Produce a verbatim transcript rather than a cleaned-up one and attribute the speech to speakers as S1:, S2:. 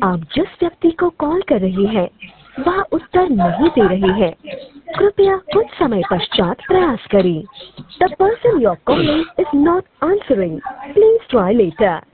S1: आप जिस व्यक्ति को कॉल कर रही हैं वह उत्तर नहीं दे रही है। कृपया कुछ समय पश्चात प्रयास करें। The person you are calling is not answering. Please try letter.